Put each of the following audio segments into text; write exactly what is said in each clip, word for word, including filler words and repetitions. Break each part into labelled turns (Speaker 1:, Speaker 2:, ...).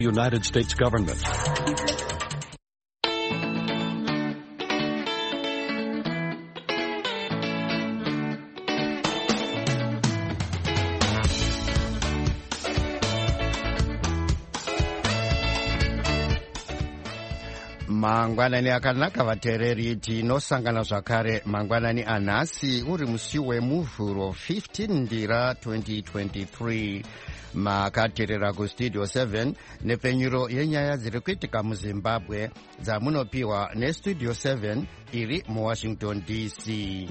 Speaker 1: United States government.
Speaker 2: Mangwanani akanaka vateereri, tinosangana zvakare mangwanani anhasi uri musi wemuvhuro fifteen ndira twenty twenty-three. Makateerera kustudio seven nepfenyuro yenyaya dziri kuitika muzimbabwe dzamunopiwa nestudio seven iri muwashington D C.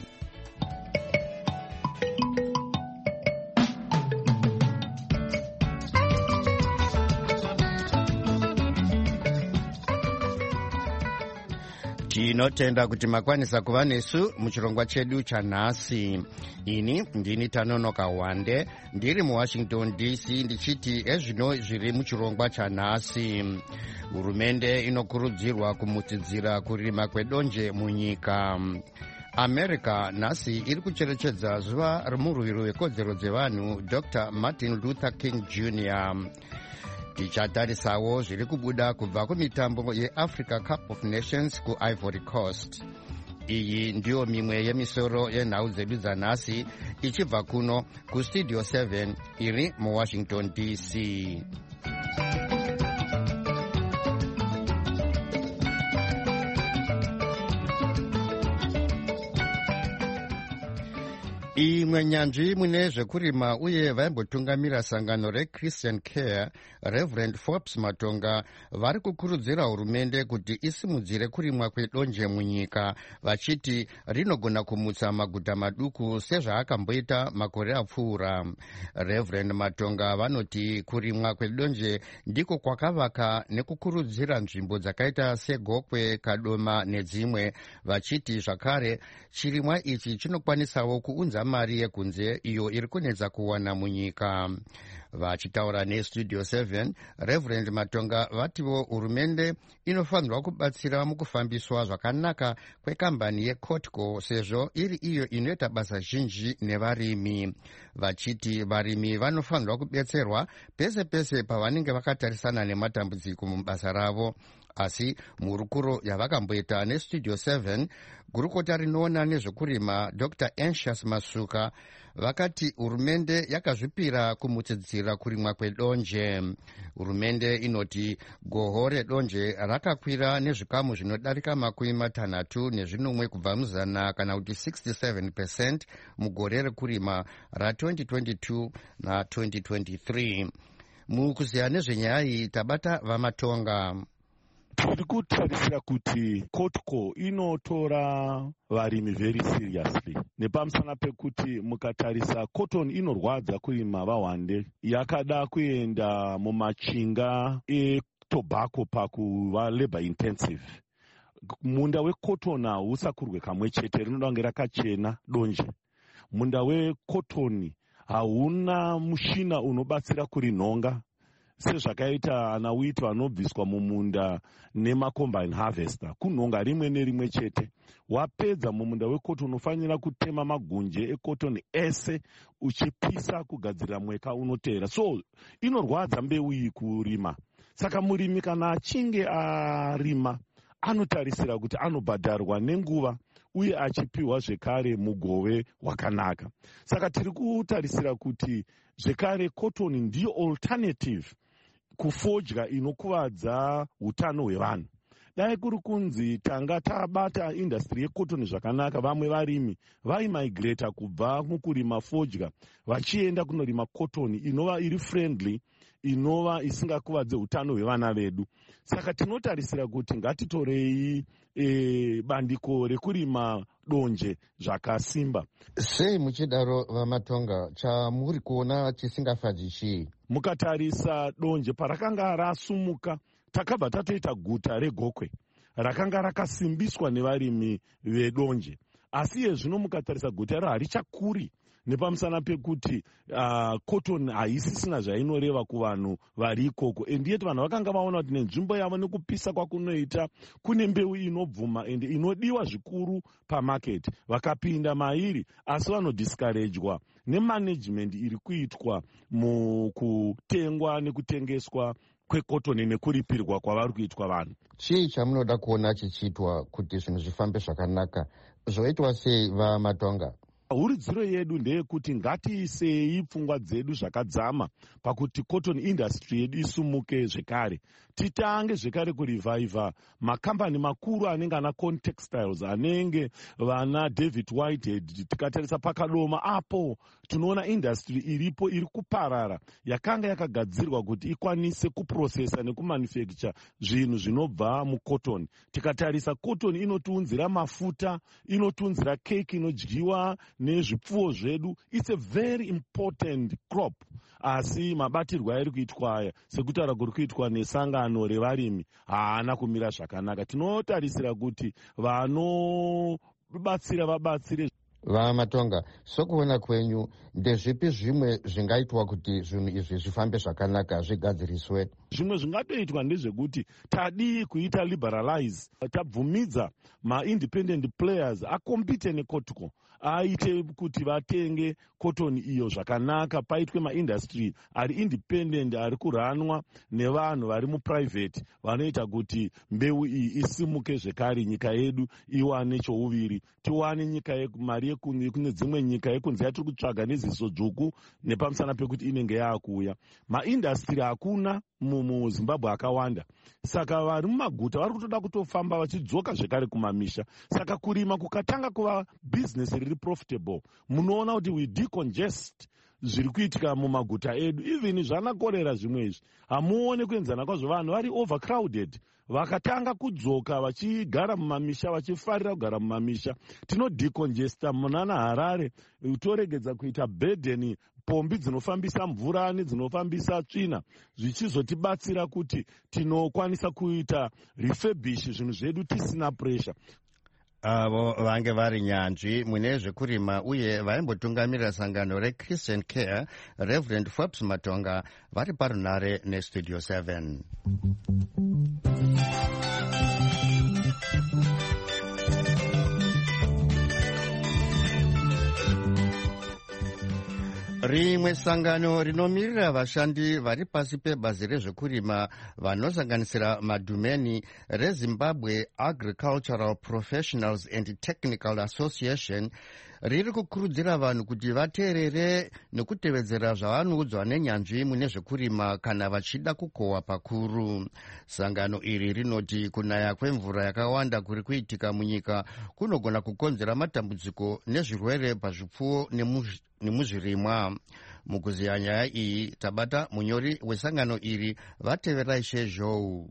Speaker 2: Tinotenda kuti makwanisa kuva nesu muchirongwa chedu chanhasi. Ini ndini Tanonoka Wande ndiri muwashington D C ndichiti ezvino zviri muchirongwa chanhasi. Hurumende inokurudzirwa kumutsidzira kurima kwedonje munyika. America nhasi iri kucherechedza zuva remurwiro wekodzero dzevanhu Doctor Martin Luther King Junior Tichatarisawo zviri kubuda kubva kumitambo yeAfrica Cup of Nations kuIvory Coast. Iyi ndiyo mimwe yemisoro yenhau dzedu dzanhasi ichibva kuno kustudio seven iri muwashington D C. Imwe nyanzvi mune zvekurima uye vaimbotungamira sangano reChristian Care, Reverend Forbes Matonga, vari kukurudzira hurumende kuti isimudzire kurimwa kwedonje munyika, vachiti rinogona kumutsa maguta maduku sezvaakamboita makore apfuura. Reverend Matonga vanoti kurimwa kwedonje ndiko kwakavaka nekukurudzira nzvimbo dzakaita seGokwe, Kadoma nedzimwe, vachiti zvakare chirimwa ichi chinokwanisawo kuunza mari yekunze iyo iri kunetsa kuwana munyika. Vachitaura nestudio seven, Reverend Matonga vativo hurumende inofanirwa kubatsira mukufambiswa zvakanaka kwekambani yeCotco sezvo iri iyo inoita basa zhinji nevarimi. Vachiti varimi vanofanirwa kubetserwa pese pese pavanenge vakatarisana nematambudziko mubasa ravo. Asi murukuro yavakamboita nestudio seven, gurukota rinoona nezvekurima Doctor Anxious Masuka vakati hurumende yakazvipira kumutsidzira kurimwa kwedonje. Hurumende inoti goho redonje rakakwira nezvikamu zvinodarika makumi matanhatu nezvinomwe kubva muzana kana kuti sixty-seven percent mugore rekurima ra-twenty twenty-two na twenty twenty-three. Mukuziya nezvenyaya iyi tabata Vamatonga.
Speaker 3: Tiri kutarisira kuti Cotco inotora varimi very seriously, nepamusana pekuti mukatarisa cotton inorwadza kurima vahwande, yakada kuenda mumachinga etobacco pakuva labor intensive. Munda wecotton hausakurwe kamwe chete, rinoda kunge rakachena donje. Munda wecotton hauna mushina unobatsira kurinhonga sezvakaita anawiti vanobviswa mumunda nemacombine harvester, kunhonga rimwe nerimwe chete. Wapedza mumunda wecotton unofanira kutema magunje ecotton ese uchipisa kugadzira mweka unoteera. So inorwadza mbeu iyi kurima. Saka murimi kana achinge arima anotarisira kuti anobhadharwa nenguva uye achipiwa zvekare mugove wakanaka. Saka tiri kutarisira kuti zvekare cotton ndiyo alternative kufodya inokuvadza utano hwevanhu. Dai kuri kunzi tanga tabata industry yecotton zvakanaka, vamwe varimi vaimigrata kubva mukurima fodya vachienda kunorima cotton inova iri friendly, inova isingakuvadze utano hwevana vedu. Saka tinotarisira kuti ngatitorei e, bandiko rekurima donje zvakasimba.
Speaker 2: Sei muchidaro Vamatonga, chamuri kuona chisingafadzi chii?
Speaker 3: Mukatarisa donje parakanga rasumuka, takabva tatoita guta reGokwe rakanga rakasimbiswa nevarimi vedonje. Asi yezvino mukatarisa guta iro harichakuri nepamusana pekuti uh, cotton haisisina zvainoreva kuvanhu vari ikoko. Endiyeti vanhu vakanga vaona kuti nenzvimbo yavo nekupisa kwakunoita kune mbeu inobvuma ende inodiwa zvikuru pamaketi, vakapinda mairi, asi vanodiscouragedwa nemanagement iri kuitwa mukutengwa nekutengeswa kwekotoni nekuripirwa kwavari kuitwa vanhu.
Speaker 2: Chii chamunoda kuona chichiitwa kuti zvinhu zvifambe zvakanaka? Zvoitwa sei vaMatonga?
Speaker 3: Huridziro yedu ndeyekuti ngatiisei pfungwa dzedu zvakadzama pakuti cotton industry yedu isumuke zvekare. Titange zvekare kurivhaivha makambani makuru anenge ana Contextiles, anenge vana David Whitehead. Tikatarisa pakadoma apo tinoona industry iripo iri kuparara yakanga yakagadzirwa kuti ikwanise kuprocessa nekumanufacture zvinhu zvinobva mucotton. Tikatarisa cotton inotiunzira mafuta, inotiunzira cake inodyiwa nezvipfuwo zvedu. It's a very important crop. Asi mabatirwo airi kuitwa aya sekutaura kuri kuitwa nesangano revarimi haana kumira zvakanaka. Tinotarisira kuti vanobatsira vabatsire.
Speaker 2: VaMatonga, sokuona kwenyu ndezvipi zvimwe zvingaitwa kuti zvinhu izvi zvifambe zvakanaka, zvigadziriswe?
Speaker 3: Zvimwe zvingatoitwa ndezvekuti tadii kuita liberalize, tabvumidza ma-independent players akompite nekotiko, aite kuti vatenge cotton iyo zvakanaka, paitwe maindustry ari independent ari kuranwa nevanhu vari muprivate vanoita kuti mbeu iyi isimuke zvekare, nyika yedu iwane chouviri, tiwane nyika mari yekune dzimwe nyika yekunze yatiri kutsvaga neziso dzvuku nepamusana pekuti inenge yaakuuya. Maindustry hakuna muZimbabwe akawanda, saka vari mumaguta vari kutoda kutofamba vachidzoka zvekare kumamisha. Saka kurima kukatanga kuva business riri profitable, munoona kuti we decongest zviri kuitika mumaguta edu. Even zvanakorera zvimwe izvi hamuone kuenzana kwazvo, vanhu vari overcrowded, vakatanga kudzoka vachigara mumamisha, vachifarira kugara mumamisha. Tinodecongesta munana Harare, toregedza kuita burden pombi dzinofambisa mvura nedzinofambisa tsvina, zvichizotibatsira kuti tinokwanisa kuita refurbish zvinhu zvedu tisina pressure.
Speaker 2: Avo vange vari nyanzvi mune zvekurima uye vaimbotungamirira sangano reChristian Care, Reverend Forbes Matonga, vari parunare neStudio seven. Rimwe sangano rinomirira vashandi vari pasi pebazi rezvekurima vanosanganisira madhumeni reZimbabwe Agricultural Professionals and Technical Association riri kukurudzira vanhu kuti vateerere nekutevedzera zvavanoudzwa nenyanzvi mune zvekurima kana vachida kukohwa pakuru. Sangano iri rinoti kunaya kwemvura yakawanda kuri kuitika munyika kunogona kukonzera matambudziko nezvirwere pazvipfuwo nemuzvirimwa. Mukuziya nyaya iyi tabata munyori wesangano iri, vateverai shezhou.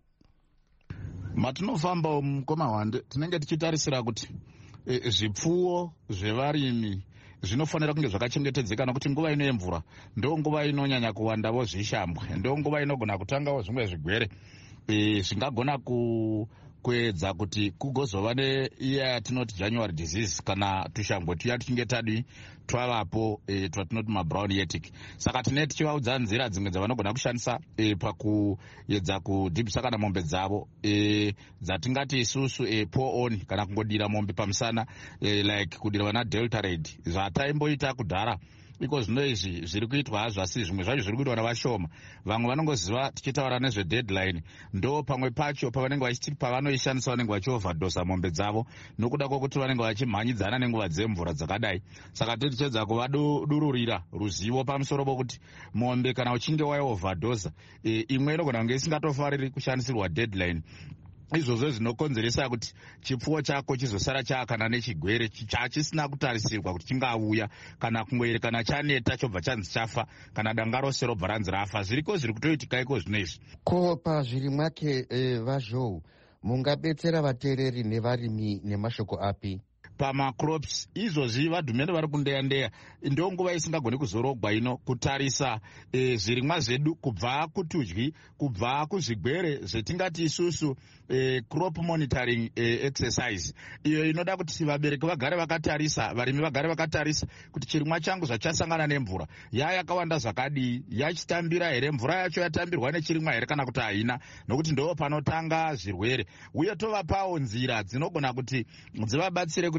Speaker 1: Matinofamba mukomahwande tinenge tichitarisira kuti e, zvipfuwo zvevarimi zvinofanira kunge zvakachengetedzeka, nokuti nguva ino yemvura ndo nguva inonyanya kuwandawo zvishambwe, ndo nguva inogona kutangawo zvimwe zvigwere e, zvingagona ku kuedza kuti kugozova neiya yatinoti January disease kana tushambwe tuya tuchinge tadwi twavapo e, twatinoti mabrown yetic. Saka tine tichivaudza nzira dzimwe dzavanogona kushandisa e, pakuedza kudhibhisa kana mombe dzavo e, dzatingati isusu e, pour on kana kungodira mombe pamusana e, like kudira vana Delta Red zvataimboita kudhara. Iko zvino izvi zviri kuitwa hazvo, asi zvimwe zvacho zviri kuitwa navashoma. Vamwe vanongoziva tichitaura nezvedeadline, ndo pamwe pacho pavanenge vachiti pavanoishandisa vanenge vachiovhadosa mombe dzavo nokuda kwokuti vanenge vachimhanyidzana nenguva dzemvura dzakadai. Saka tichedza kuvadururira ruzivo pamusoro pokuti mombe kana uchinge waiovhadosa e, imwe inogona kunge isingatofariri kushandisirwa deadline. Izvozvo zvinokonzeresa kuti chipfuwo chako chizosara chaakana nechigwere chisina kutarisirwa kuti chingauya, kana kumwere kana chaneta chobva chanzi chafa, kana danga rose robva ranzi rafa. Zviriko zviri kutoitika iko zvino izvi.
Speaker 2: Ko pazviri mwake e, vazhou mungabetsera vateereri nevarimi nemashoko api?
Speaker 1: Pamacrops izvozvi vadhumene vari kundeya-ndeya ndo nguva isingagoni kuzorogwa ino kutarisa e, zvirimwa zvedu kubva kutudyi, kubva kuzvigwere zvetingati isusu e, crop monitoring e, exercise, iyo inoda kuti vabereki vagare vakatarisa, varimi vagare vakatarisa kuti chirimwa changu zvachasangana nemvura ya yakawanda zvakadii, yachitambira here, mvura yacho yatambirwa nechirimwa here kana kuti haina, nokuti ndo panotanga zvirwere. Uye tovapawo nzira dzinogona kuti dzivabatsire kuti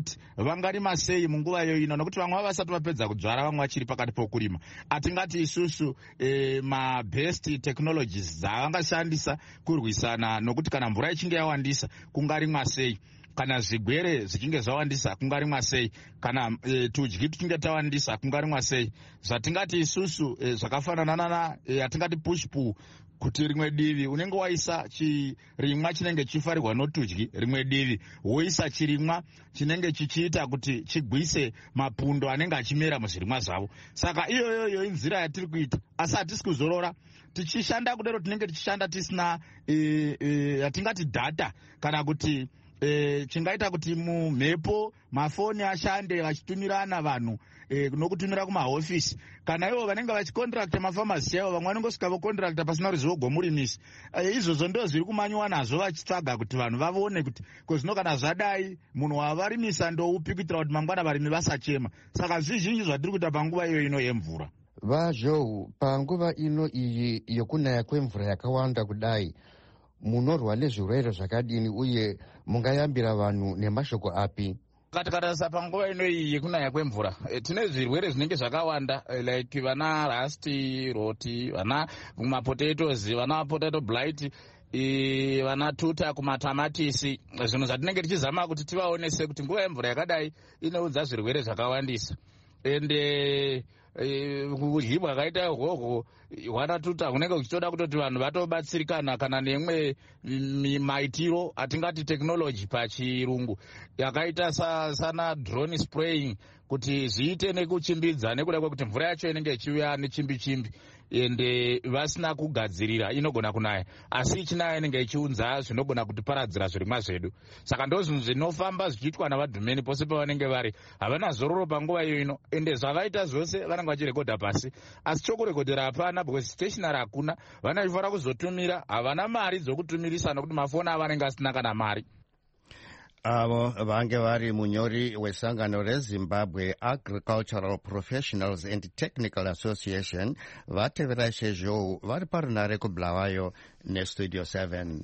Speaker 1: kuti vangarima sei munguva iyo ino, nokuti vamwe vasati vapedza kudzvara, vamwe vachiri pakati pokurima. Hatingati isusu e, mabest technologies dzavangashandisa kurwisana nokuti kana mvura ichinge yawandisa kungarimwa sei, kana zvigwere zvichinge zvawandisa kungarimwa sei, kana e, tudyi tuchinge tawandisa kungarimwa sei. Zvatingati isusu e, zvakafanana na e, hatingati push pull, kuti rimwe divi unenge waisa chirimwa chinenge chifarirwa notudyi, rimwe divi woisa chirimwa chinenge chichiita kuti chigwise mapundo anenge achimera muzvirimwa zvavo. Saka iyoyoyo inzira yatiri kuita, asi hatisi kuzorora. Tichishanda kudero tinenge tichishanda tisina yatingati e, e, data, kana kuti e, chingaita kuti mumhepo mafoni ashande vachitumirana vanhu e, nokutumira kumahofisi. Kana ivo vanenge vachikontracta mafamasi chaivo, vamwe vanongosvika vokontracta pasina ruzivo gomurimisi. E, izvozvo ndo zviri kumanyiwa nazvo vachitsvaga kuti vanhu vavone kuti kozvino kana zvadai munhu wavarimisa ndoupi, kuitira kuti mangwana varimi vasachema. Saka zvizhinji zvatiri kuita panguva iyo ino yemvura.
Speaker 2: Vazhou, panguva ino iyi yokunaya kwemvura yakawanda kudai, munorwa nezvirwere zvakadini uye mungayambira vanhu nemashoko api?
Speaker 1: Katikatarisa panguva ino iyi yekunaya kwemvura, e, tine zvirwere zvinenge zvakawanda, e, like vana rasti, roti, vana mapotatoes, vana potato blight, e, vana tuta kumatamatisi. Zvinhu zvatinenge tichizama kuti tivaonese kuti nguva yemvura yakadai inoudza zvirwere zvakawandisa. Ende kudyi kwakaita ihwohwo hwanatuta hunenge kuchitoda kutoti vanhu vatobatsirikana kana nemwe maitiro atingati technology pachirungu, yakaita sa, sana drone spraying, kuti zviite nekuchimbidza nekuda kwekuti mvura yacho inenge ichiuya nechimbi-chimbi ende vasina kugadzirira inogona kunaya, asi ichinaya inenge ichiunza zvinogona kutiparadzira zvirimwa zvedu. Saka ndo zvinhu zvinofamba zvichiitwa navadhumeni pose pavanenge vari. Havana zororo panguva iyo ino, ende zvavaita zvose vanenge vachirekodha pasi, asi chokurekodhera hapana, because stationary hakuna. Vanofanira kuzotumira, havana mari dzokutumirisa nokuti mafoni avanenge asina kana mari.
Speaker 2: Avo vange vari munyori wesangano reZimbabwe Agricultural Professionals and Technical Association vatevera izvezvo vari parunare kuBulawayo neStudio seven.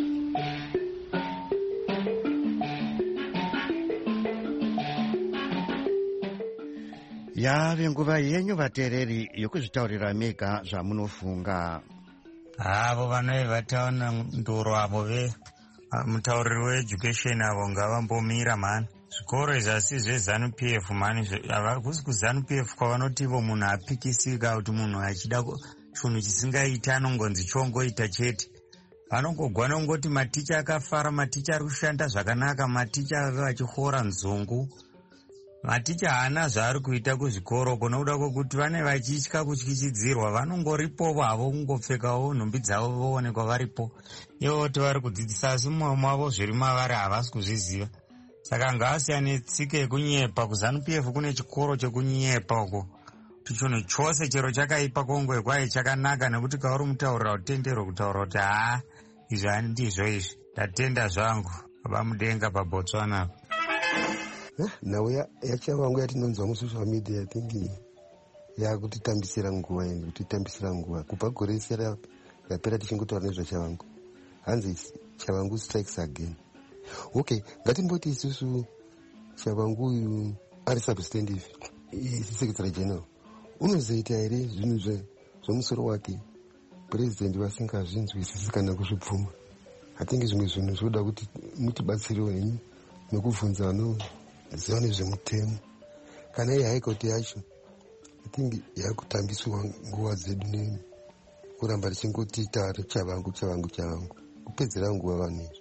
Speaker 2: Yave nguva yenyu vateereri yokuzvitaurira mega zvamunofunga.
Speaker 4: Avo vanoe vataona ndoro avo ve mutauriri weeducation avo ngavambomira mani. Zvikoro izasi zveZANU P F mani, havasi kuZANU P F kwavanoti ivo munhu apikisika kuti munhu achida chinhu chisingaita anongonzi chongoita chete. Vanongogwana kungoti maticha akafara, maticha ari kushanda zvakanaka, maticha vachihora nzungu. Maticha haana zvaari kuita kuzvikoro kunokuda kwokuti vane vachitya kutyichidzirwa, vanongoripo vavo kungopfekawo nhumbi dzavo voonekwa varipo. Ivo kuti vari kudzidzisa, asi mumwe mavo zviri mavari havasi kuzviziva. Saka ngavasiyane tsika yekunyepa. KuZANU P F kune chikoro chekunyepa uko. Kuti chinhu chose chero chakaipa kongwe kwaye chakanaka, nekuti kauri mutaurira utenderwe kutaura kuti haa izvi handizvo izvi, ndatenda zvangu. Baba mudenga paBotswana.
Speaker 5: Nhau yachavangu yatinonzwa musocial media yatingi yakutitambisira nguva indi kutitambisira nguva kubva gore rese rapera tichingotaura nezvachavangu, hanzi chavangu strikes again. Okay, ngatimboti isusu chavangu uyu ari substantive secretary general, unozoita here zvinhu zvemusoro wake president vasingazvinzwisisi kana kuzvibvuma? Hatingi zvimwe zvinhu zvoda kuti mutibatsirewo henyu nekubvunza vano ziva nezvemutemo. Kana iyi haikoti yacho hatingi yakutambiswa nguva dzedu nekuramba richingoti tari chavangu chavangu chavangu kupedzera nguva vanhu izvi.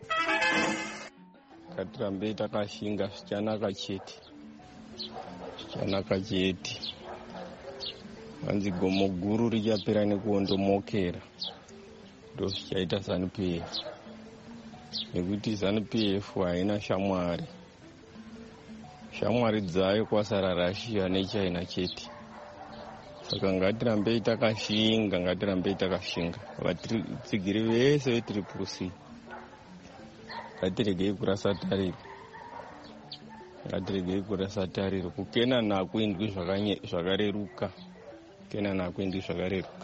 Speaker 6: Ngatirambei takashinga zvichanaka chete, zvichanaka chete. Hanzi gomo guru richapera nekuondomokera, ndo zvichaita ZANU P F, nekuti ZANU P F haina shamwari. Shamwari dzayo kwasara Russia neChina chete. Saka ngatirambei takashinga, ngatirambei takashinga. Vatsigiri vese vetriple C ngatiregei kurasa tariro, ngatiregei kurasa tariro. Kukena nakuindwi zvakareruka, kukena nakuindwi zvakareruka.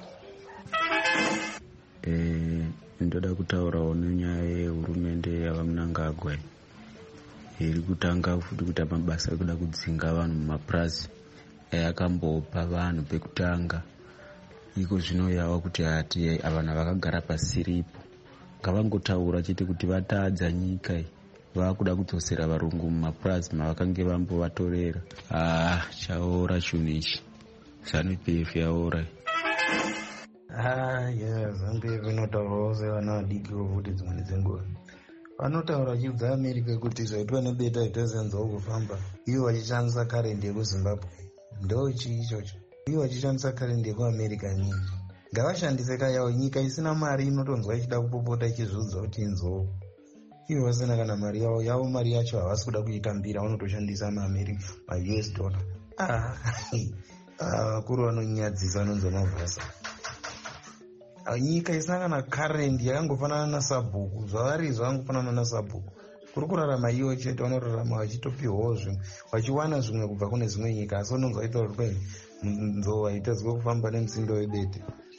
Speaker 7: Eh, ndoda kutaurawo nenyaya yehurumende yavaMnangagwa. iri kutanga futi kuita mabasa ekuda kudzinga vanhu mumapurazi ayakambopa vanhu pekutanga. Iko zvino yava kuti hati vanhu vakagara pasiripo ngavangotaura chete kuti vatadza nyika iyi, vakuda kudzosera varungu mumapurazi mavakange vambovatorera. Ah, chaora chinhu ichi. ZANU-P F yaora.
Speaker 8: Ah, yeah, ZANU-P F inotaurawo sevana vadiki vokuti dzimwe dzenguva vanotaura vachibva America kuti zvaitwa nebeta itazenzawo kufamba, ivo vachishandisa karendi yekuZimbabwe. Ndo chii ichocho? Ivo vachishandisa karendi yekuAmerica nyingi. Ngavashandise kayawo. Nyika isina mari inotonzwa ichida kupopota ichizvudza kuti inzou. Ivo vasina kana mari yavo yavo mari yacho havasi kuda kuitambira, vanotoshandisa maamerica ma-U S dollar. Ah, vakuru vanonyadzisa vanonzwa mavhasa. Nyika isina kana karendi yakangofanana nasabhuku, zvavari zvakangofanana nasabhuku. Kuri kurarama iwo chete, vanorarama vachitopiwawo zvimwe, vachiwana zvimwe kubva kune dzimwe nyika, asi unonzwa vaitaura kwei nzou haitadzwa kufamba nemutsindo webete.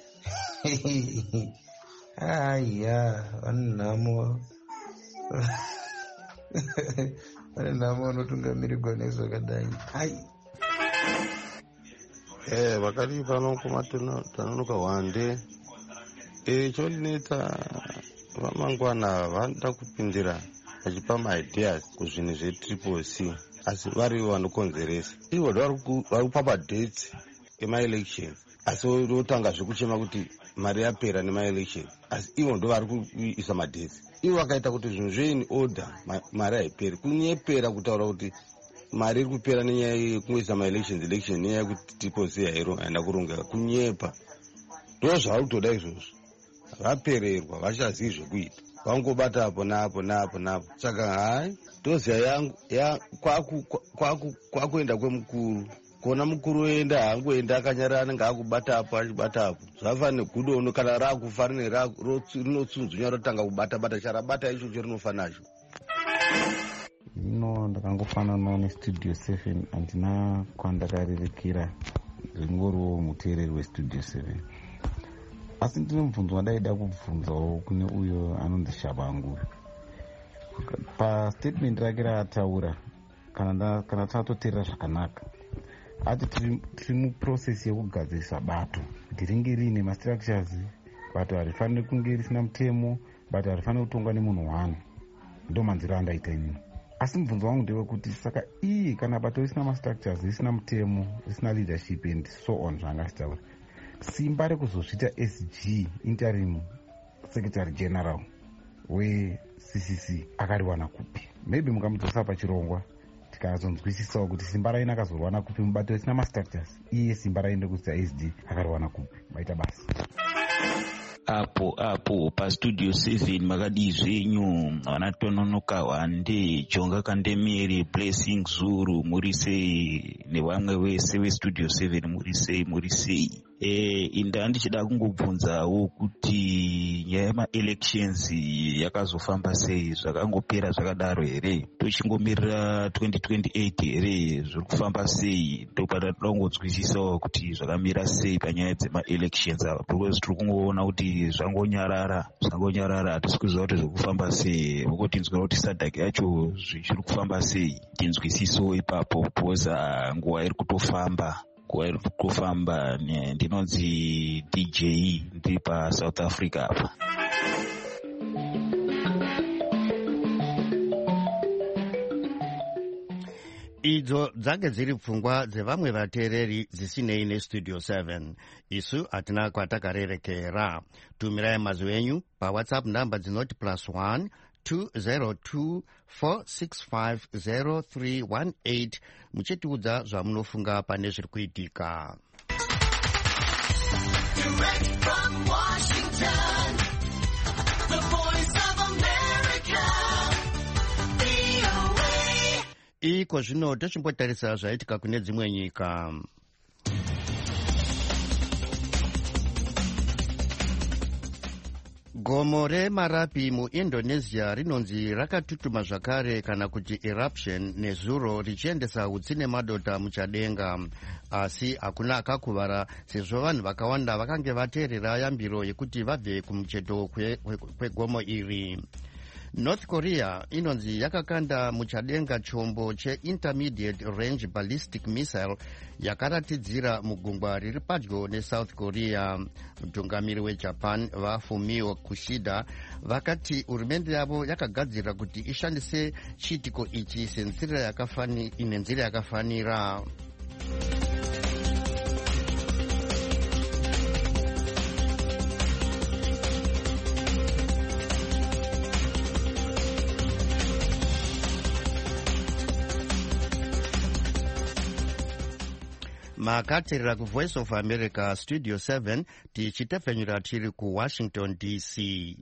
Speaker 8: Aiya, vane nhamo vane nhamo vanotungamirirwa nezvakadai. Ai
Speaker 3: Eh, vakati panokuma tanonoka wande. Eh, chodinetsa vamangwana vanoda kupindira vachipa maideas kuzvinhu zvetriple C, asi varivo vanokonzeresa. Ivo vari kupa madhates emaelections, asi votanga zvekuchema kuti mari yapera nemaelections, asi ivo ndo vari kuisa madhates. Ivo vakaita kuti zvinhu zveini order mari haiperi, kunyepera kutaura kuti mari iri kupera nenyaya yekungoisa maelections election nenyaya yekuti triple C haina kurongeka, kunyepa. Ndo zvavari kutoda izvozvo. Vapererwa, vachazivi zvekuita, vangobata apo napo napo napo. Saka hai toziya yangu kwakuenda kwemukuru, kona mukuru oenda haangoenda akanyarara anenge akubata apo achibata apo. Zvafanira gudono kana rakufa rinotsunzunya rotanga kubata bata, charabata ichocho rinofanacho.
Speaker 9: Ino ndakangofananawo nestudio seven, handina kwandakarirekera, zvingoriwo muteereri westudio seven. Asi ndine mubvunzo wadaida kubvunzawo kune uyo anonzi Shabangu. Pastatement rake raataura, kana kana tatoteerera zvakanaka, ati tiri muprocess yekugadzirisa bato kuti ringe riine mastructures, bato harifaniri kunge risina mutemo, bato harifaniri kutongwa nemunhu wani. Ndo manziro andaita inini. Asi mubvunzo wangu ndewekuti saka iyi kana bato risina mastructures, risina mutemo, risina leadership and so on zvaangachitaura, simba rekuzosvita S G interim secretary general we-C C C akariwana kupi? Maybe mukamudzosa pachirongwa tikazonzwisisawo kuti simba raina akazoriwana kupi mubato risina mastructures, iye simba rainde kuita S D akariwana kupi? Maita basi
Speaker 10: apo apo pastudio seven makadii zvenyu vanatononoka wande Jonga Kandemere, Blessing Zuru, muri sei? Nevamwe vese vestudio seven muri sei muri sei? Eh, inda ndichida kungobvunzawo kuti nyaya yemaelections yakazofamba sei, zvakangopera zvakadaro here? Tochingomira twenty twenty-eight here, zviri kufamba sei? Ndopata toda kungodzwisisawo kuti zvakamira sei panyaya dzemaelections apa, because tiri kungoona kuti zvangonyarara zvangonyarara, hatisi kuziva kuti zviri kufamba sei. Vokotinzwira kuti sadhaki yacho zvichiri kufamba sei, tinzwisisewo ipapo, because nguva iri kutofamba nguva iri kutofamba. Ndinonzi D J ndiri paSouth Africa apa.
Speaker 2: Idzo dzange dziri pfungwa dzevamwe vateereri dzisinei nestudio seven. Isu hatina kwatakarerekera. Tumirai mazwi enyu pawhatsapp namba dzinoti plus one two zero two four six five zero three one eight muchitiudza zvamunofunga pane zviri kuitika. Direct from Washington, the voice of America, V O A. Iko zvino tochimbotarisa zvaitika kune dzimwe nyika. Gomo reMarapi muIndonesia rinonzi rakatutuma zvakare kana kuti eruption nezuro richiendesa utsi nemadota muchadenga, asi hakuna akakuvara sezvo vanhu vakawanda vakange vateerera yambiro yekuti vabve kumucheto kwegomo iri. North Korea inonzi yakakanda muchadenga chombo che-intermediate range ballistic missile yakaratidzira mugungwa riri padyo neSouth Korea. Mutungamiri weJapan vaFumio Kishida vakati hurumende yavo yakagadzirira kuti ishandise chiitiko ichi senzira ine nzira yakafanira. Makaterera ku Voice of America Studio seven tichitepfenyura tiri ku Washington D C.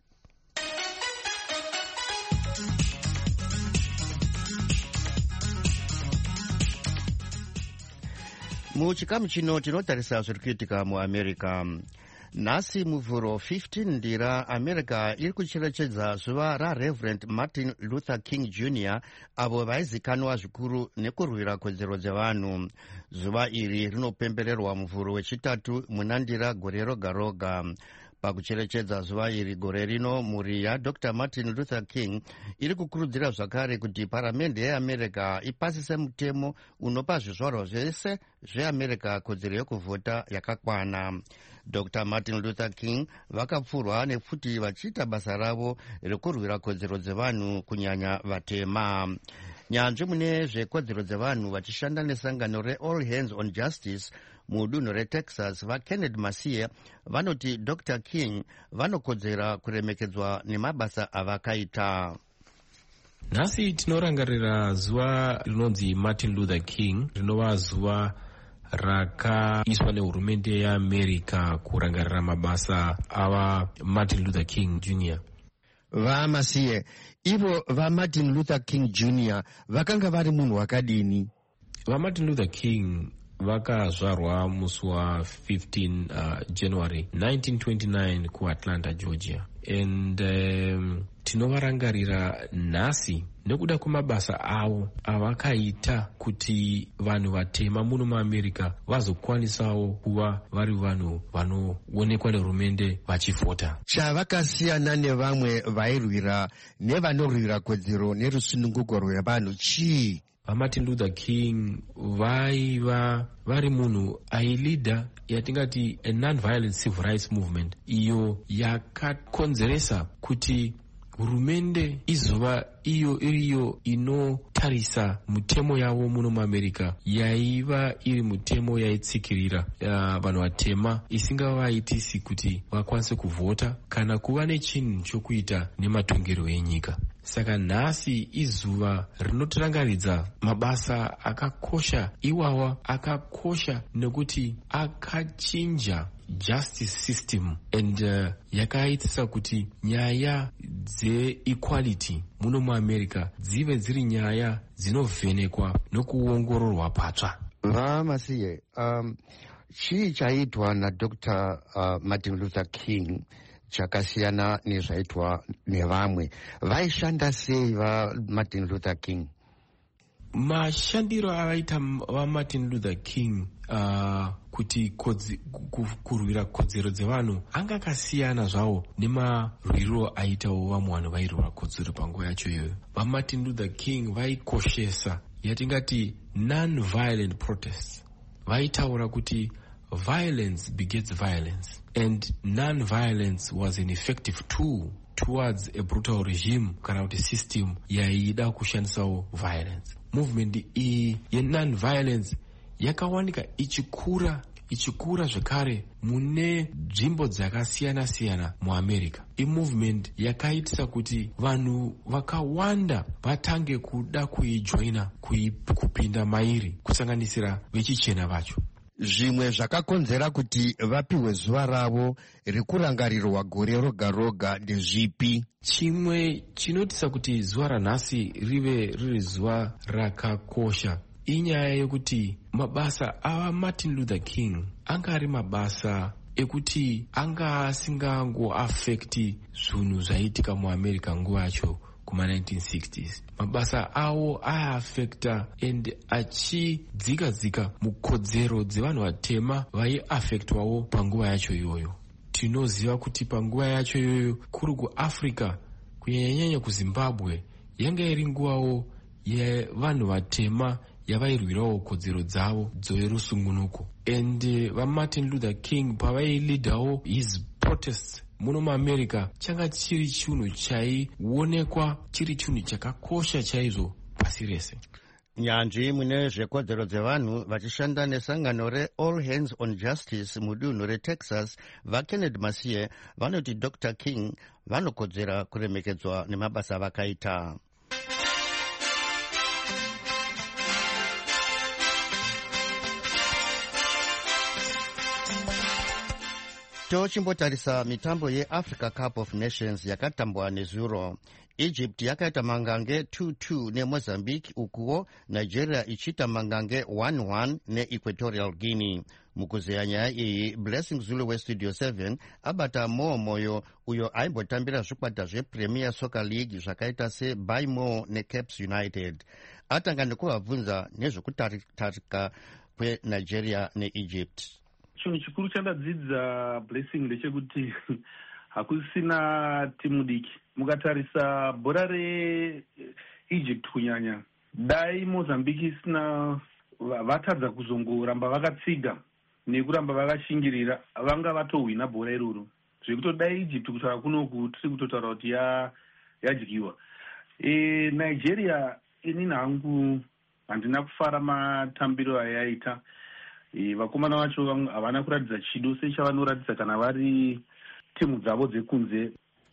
Speaker 2: Muchikamu chino tinotarisa zviri kuitika muAmerica. Nhasi muvhuro fifteen ndira America iri kucherechedza zuva raReverend Martin Luther King Junior avo vaizikanwa zvikuru nekurwira kodzero dzevanhu. Zuva iri rinopembererwa muvhuro wechitatu muna ndira gore roga roga. Pakucherechedza zuva iri gore rino, mhuri yaDr Martin Luther King iri kukurudzira zvakare kuti paramende yeAmerica ipasise mutemo unopa zvizvarwa zvese zveAmerica kodzero yekuvhota yakakwana. Doctor Martin Luther King vakapfurwa nefuti vachiita basa ravo rekurwira kodzero dzevanhu kunyanya vatema. Nyanzvi mune zvekodzero dzevanhu vachishanda nesangano reAll Hands on Justice mudunhu reTexas vaKenneth Masiye vanoti Doctor King vanokodzera kuremekedzwa nemabasa avakaita.
Speaker 11: Nhasi tinorangarira zuva rinonzi Martin Luther King, rinova zuva rakaiswa nehurumende yeAmerica kurangarira mabasa ava Martin Luther King Junior.
Speaker 2: VaMasiye, ivo vaMartin Luther King Junior vakanga vari munhu wakadini?
Speaker 11: VaMartin Luther King vakazvarwa musi wa fifteen uh, January nineteen twenty-nine kuAtlanta, Georgia. And um, tinovarangarira nhasi nekuda kwemabasa avo avakaita kuti vanhu vatema muno muAmerica vazokwanisawo kuva vari vanhu vanoonekwa nehurumende vachivhota.
Speaker 2: Chavakasiyana nevamwe vairwira nevanorwira kodzero nerusununguko rwevanhu chii?
Speaker 11: VaMartin Luther King vaiva vari munhu ailidha yatingati a non-violent civil rights movement iyo yakakonzeresa kuti hurumende izova iyo iriyo inotarisa mutemo yavo muno muAmerica yaiva iri mutemo yaitsikirira vanhu vatema isingavaitisi kuti vakwanise kuvhota kana kuva nechinhu chokuita nematongero enyika. Saka nhasi izuva rinotirangaridza mabasa akakosha iwawa akakosha nekuti akachinja justice system and uh, yakaitisa kuti nyaya dzeequality muno muAmerica dzive dziri nyaya dzinovhenekwa nokuongororwa patsva.
Speaker 2: VaMasiye, um, chii chaitwa naDr uh, Martin Luther King chakasiyana nezvaitwa nevamwe? Vaishanda sei vaMartin Luther King?
Speaker 11: Mashandiro avaita vaMartin Luther King uh, kuti kodzi, kurwira kodzero dzevanhu anga akasiyana zvawo nemarwiro aitawo vamwe vanhu vairwira kodzero panguva yacho iyoyo. VaMartin Luther King vaikoshesa yatingati non-violent protests. Vaitaura kuti violence begets violence, and non-violence was an effective tool towards a brutal regime kana kuti system yaida kushandisawo violence. Movement iyi ye-non-violence yakawanika ichikura ichikura zvekare mune nzvimbo dzakasiyana siyana muAmerica. I-movement yakaitisa kuti vanhu vakawanda vatange kuda kuijoina kupinda mairi kusanganisira vechichena vacho.
Speaker 2: Zvimwe zvakakonzera kuti vapiwe zuva ravo rekurangarirwa gore roga roga ndezvipi?
Speaker 11: Chimwe chinotisa kuti zuva ranhasi rive riri zuva rakakosha inyaya yekuti mabasa ava Martin Luther King anga ari mabasa ekuti anga asingangoafekti zvinhu zvaiitika muAmerica nguva yacho kuma nineteen sixties. Mabasa awo aiafekta and achidzika dzika mukodzero dzevanhu vatema vaiafektwawo panguva yacho iyoyo. Tinoziva kuti panguva yacho iyoyo kuri kuAfrica kunyanyanyanya kuzimbabwe yanga iri nguvawo yevanhu vatema yavairwirawo kodzero dzavo dzerusungunuko. And uh, vamartin luther king pavailidhawo his protests muno muamerica changa chiri chinhu chaionekwa chiri chinhu chakakosha chaizvo pasi rese.
Speaker 2: nyanzvi mune zvekodzero dzevanhu vachishanda nesangano reall hands on justice mudunhu retexas vakenneth masiye vanoti dr king vanokodzera kuremekedzwa nemabasa vakaita. tochimbotarisa mitambo yeafrica cup of nations yakatambwa nezuro. egypt yakaita mangange two two nemozambique, ukuwo nigeria ichiita mangange one one neequatorial guinea. mukuzeya nyaya iyi blessing zulu westudio seven abata mo moyo uyo aimbotambira zvikwata zvepremier soccer league zvakaita sebaimo necaps united. atanga nekuvabvunza nezvekutarika kwenigeria neegypt.
Speaker 12: chinhu chikuru chandadzidza blessing ndechekuti hakusina timu diki. mukatarisa bhora reegypt kunyanya, dai mozambique isina vatadza kuzongoramba vakatsiga nekuramba vakashingirira, vanga vatohwina bhora iroro. zvekutodai egypt kutaura kunoku tiri kutotaura kuti yadyiwa. e, nigeria inini hangu handina kufara matambiro ayaita. E, vakomana vacho havana kuratidza chido sechavanoratidza kana vari timu dzavo dzekunze.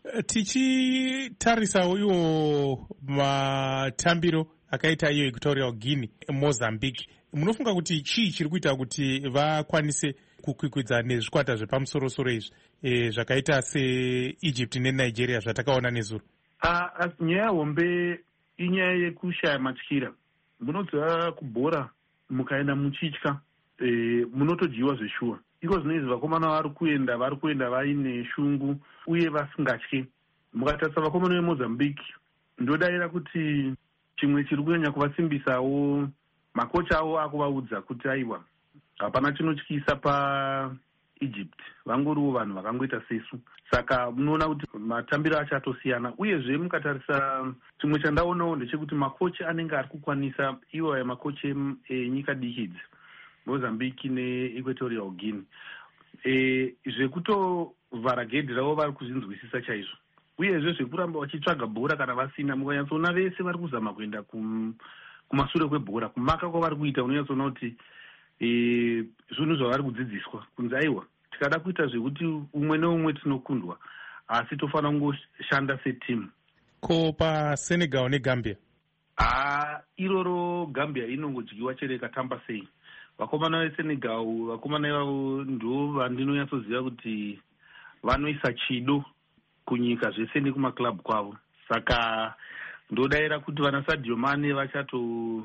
Speaker 13: tichitarisawo iwo matambiro akaita iyo equatorial guinea, mozambique, munofunga kuti chii chiri kuita kuti vakwanise kukwikwidza nezvikwata zvepamusorosoro izvi e, zvakaita seegypt nenigeria zvatakaona nezuro?
Speaker 12: nyaya hombe inyaya yekushaya matyira. munodziva kubhora mukaenda muchitya e, munotojiwa zveshuwa. iko zvinezvi vakomana vari kuenda vari kuenda vaine shungu uye vasingatyi. mukatarisa vakomana vemozambique, ndodayira kuti chimwe chiri kunyanya kuvasimbisawo, makocha avo akuvaudza kuti aiwa hapana chinotyisa paegypt, vangoriwo vanhu vakangoita sesu. saka munoona kuti matambiro acho atosiyana. uyezve mukatarisa, chimwe chandaonawo ndechekuti makocha anenge ari kukwanisa iwo makocha enyika diki idzi, mozambique neequatorial guinea, e, zvekutovhara gedhi ravo vari kuzvinzwisisa chaizvo. uyezve zvekuramba vachitsvaga bhora kana vasina, mukanyatsoona vese vari kuzama kuenda kum, kumashure kwebhora, kumaka kwavari kuita. unonyatsoona kuti e, zvinhu zvavari kudzidziswa kunzi aiwa tikada kuita zvekuti umwe neumwe tinokundwa, asi tofanira kungoshanda setimu.
Speaker 13: ko pasenegal negambia?
Speaker 12: ha iroro gambia inongodyiwa chere ikatamba sei. vakomana vesenegal, vakomana ivavo ndo vandinonyatsoziva kuti vanoisa chido kunyika zvese nekumaklabhu kwavo. saka ndodayira kuti vana Sadio Mane vachato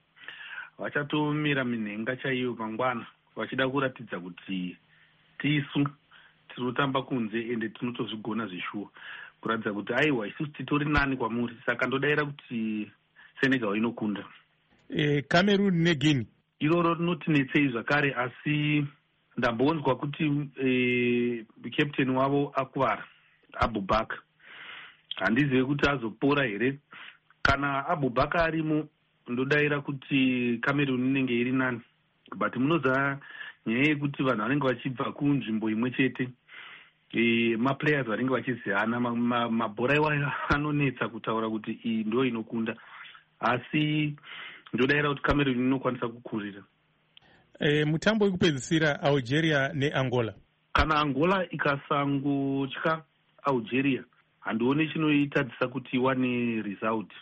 Speaker 12: vachatomira minhenga chaiyo mangwana, vachida kuratidza kuti tisu tinotamba kunze ende tinotozvigona zvishuwa, kuratidza kuti aiwa isusu titori nani kwamuri. saka ndodayira kuti Senegal inokunda.
Speaker 13: e, Cameroon neguinea
Speaker 12: iroro rinotinetsei zvakare, asi ndambonzwa kuti e, captain wavo akuvara, Abubakar. handizive kuti azopora here. kana Abubakar arimo, ndodayira kuti Cameroon inenge iri nani. but munoziva nyaya yekuti vanhu vanenge vachibva kunzvimbo imwe chete, e, maplayers vanenge vachiziyana, mabhora iwayo anonetsa kutaura kuti iyi ndo inokunda, asi ndodayira kuti Cameroon inokwanisa kukurira.
Speaker 13: e, mutambo wekupedzisira Algeria neAngola.
Speaker 12: kana Angola ikasangotya Algeria, handioni chinoitadzisa kuti iwane result,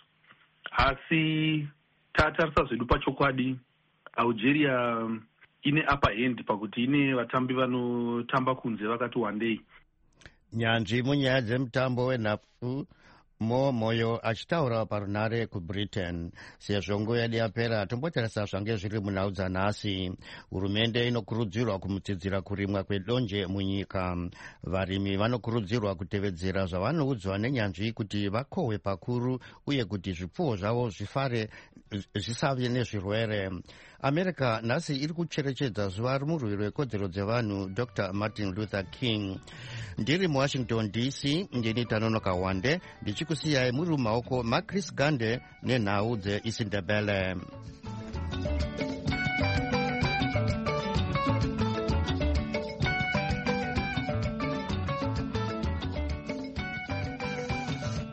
Speaker 12: asi tatarisa zvedu pachokwadi Algeria ine upper hand pakuti ine vatambi vanotamba kunze vakati wandei.
Speaker 2: nyanzvi munyaya dzemutambo wenhabvu mo moyo achitaura parunare kubritain. sezvo nguva yedu yapera, tombotarisa zvange zviri munhau dzanhasi. hurumende inokurudzirwa kumutsidzira kurimwa kwedonje munyika. varimi vanokurudzirwa kutevedzera zvavanoudzwa nenyanzvi kuti vakohwe pakuru uye kuti zvipfuwo zvavo zvifare zvisave nezvirwere. america nhasi iri kucherechedza zuva romurwi rwekodzero dzevanhu dr martin luther king. ndiri muwashington D C, ndini Tanonoka Wande ndichi tikusiyai muri mumaoko maChris Gande nenhau dzeisindebele.